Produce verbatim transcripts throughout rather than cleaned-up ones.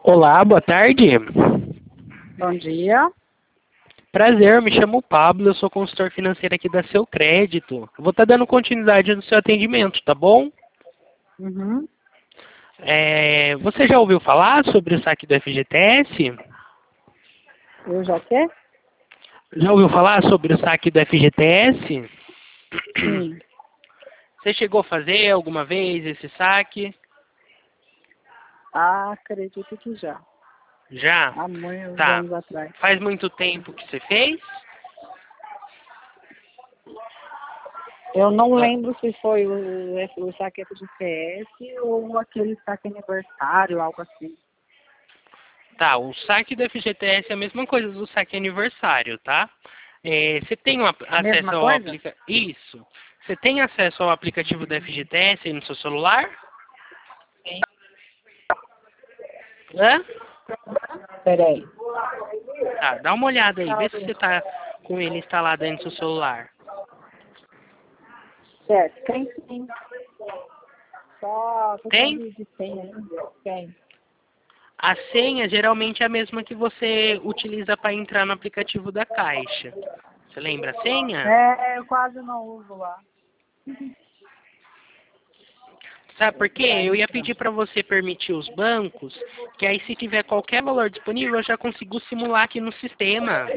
Olá, boa tarde. Bom dia. Prazer, me chamo Pablo, eu sou consultor financeiro aqui da Seu Crédito. Eu vou estar dando continuidade no seu atendimento, tá bom? Uhum. É, você já ouviu falar sobre o saque do F G T S? Eu já quer? Já ouviu falar sobre o saque do F G T S? Sim. Você chegou a fazer alguma vez esse saque? Ah, acredito que já. Já? Há muitos Tá. anos atrás. Faz muito tempo que você fez? Eu não Ah, lembro se foi o, o saque de P S ou aquele saque aniversário, algo assim. Tá, o saque do F G T S é a mesma coisa do saque aniversário, tá? É, você tem um ap- A acesso mesma ao coisa? aplicativo... Isso. Você tem acesso ao aplicativo do F G T S aí no seu celular? Sim. Hã? Peraí. Tá, dá uma olhada aí, vê se você tá com ele instalado aí no seu celular. Certo, tem sim. Só questão Tem? de, de senha ainda. Tem. A senha geralmente é a mesma que você utiliza para entrar no aplicativo da Caixa. Você lembra a senha? É, eu quase não uso lá. Sabe por quê? Pra Eu ia entrar. pedir para você permitir os bancos, que aí se tiver qualquer valor disponível, eu já consigo simular aqui no sistema.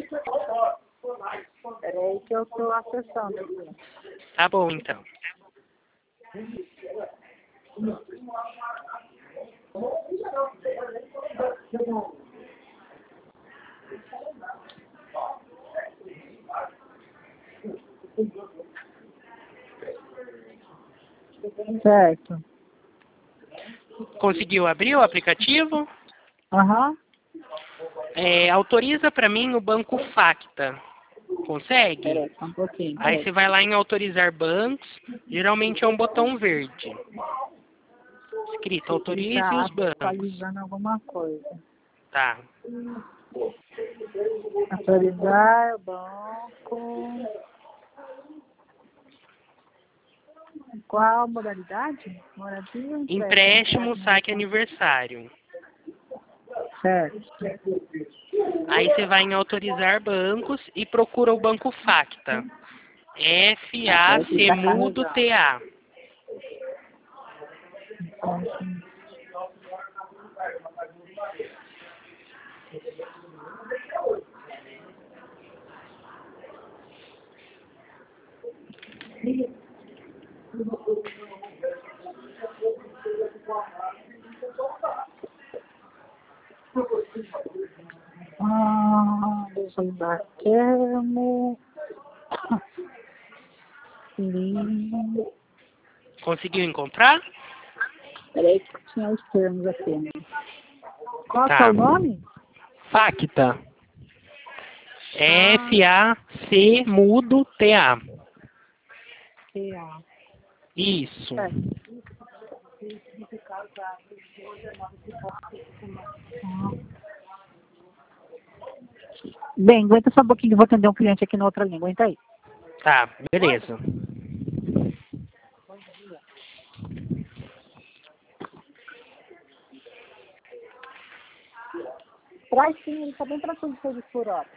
Peraí que eu tô acessando aqui. Tá bom, então. Certo. Conseguiu abrir o aplicativo? Aham. É, autoriza para mim o banco Facta. Consegue? Peraí, só um pouquinho. Aí Peraí. você vai lá em autorizar bancos, geralmente é um botão verde. Escrito Ele autorize está os bancos. atualizando alguma coisa. Tá. Atualizar o banco. Qual a modalidade? Moradia ou empréstimo? Empréstimo, saque aniversário. Certo. Aí você vai em autorizar bancos e procura o banco Facta. Tá, peraí que F A C tá mudo carregando. T A. Ah, deixa eu dar termo. Sim. Conseguiu encontrar? Peraí que tinha os termos aqui. Né? Qual que é Tá. o nome? Facta. Ah, F A C mudo T A. que a. Isso. Certo. Bem, aguenta só um pouquinho, vou atender um cliente aqui na outra língua. Aguenta aí. Tá, beleza. Traz sim, ele está bem tranquilo de serviço por hora.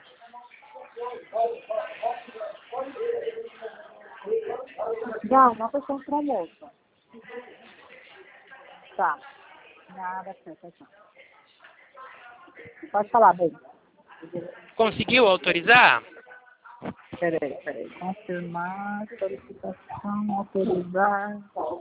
Não, não foi para almoço. Tá. Nada, certo, tá. Pode falar, bem. Conseguiu autorizar? Peraí, peraí. Confirmar, solicitação, autorizar.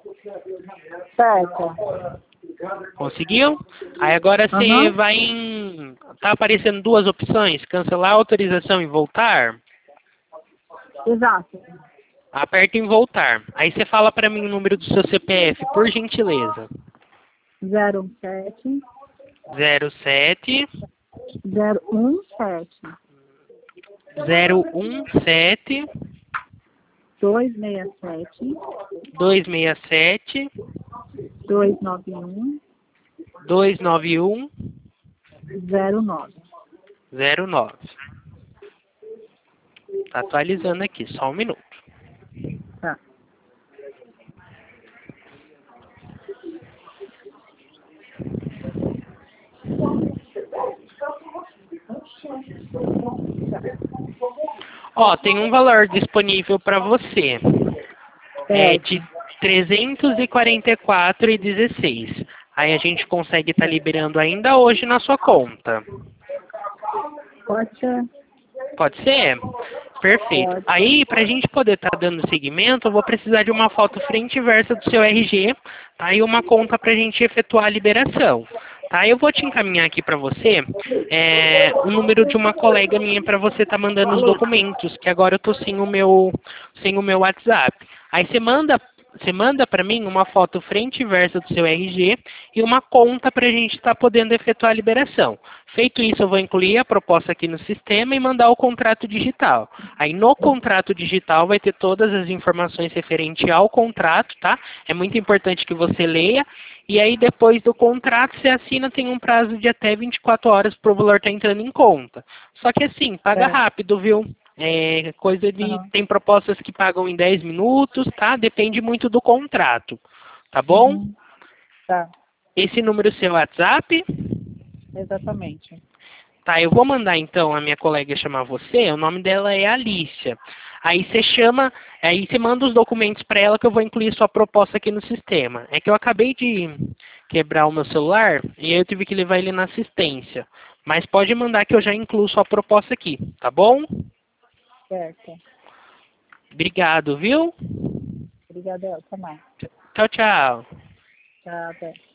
Certo. Conseguiu? Aí agora você Aham. vai em... Tá aparecendo duas opções, cancelar a autorização e voltar. Exato. Aperta em voltar. Aí você fala para mim o número do seu C P F, por gentileza. Zero um sete, Zero sete zero um sete, zero um sete dois seis sete, dois seis sete dois nove um, dois nove um zero nove. zero nove. Tá atualizando aqui, só um minuto. Tá. Ó, tem um valor disponível para você. É Certo. de trezentos e quarenta e quatro reais e dezesseis. Aí a gente consegue estar liberando ainda hoje na sua conta. Pode ser. Pode ser? Perfeito. Pode. Aí, para a gente poder estar dando seguimento, eu vou precisar de uma foto frente e versa do seu R G, tá? E uma conta para a gente efetuar a liberação. Tá? Eu vou te encaminhar aqui para você é, o número de uma colega minha para você estar mandando os documentos, que agora eu tô sem o meu, sem o meu WhatsApp. Aí você manda Você manda para mim uma foto frente e versa do seu R G e uma conta para a gente estar podendo efetuar a liberação. Feito isso, eu vou incluir a proposta aqui no sistema e mandar o contrato digital. Aí no contrato digital vai ter todas as informações referentes ao contrato, tá? É muito importante que você leia. E aí depois do contrato, você assina, tem um prazo de até vinte e quatro horas para o valor estar entrando em conta. Só que assim, paga Certo. rápido, viu? É coisa de. Uhum. Tem propostas que pagam em dez minutos, tá? Depende muito do contrato. Tá bom? Uhum. Tá. Esse número é seu WhatsApp? Exatamente. Tá, eu vou mandar então a minha colega chamar você, o nome dela é Alicia. Aí você chama, aí você manda os documentos para ela que eu vou incluir sua proposta aqui no sistema. É que eu acabei de quebrar o meu celular e aí eu tive que levar ele na assistência. Mas pode mandar que eu já incluo sua proposta aqui, tá bom? Certo. Obrigado, viu? Obrigada, até mais. Tchau, tchau. Tchau, até.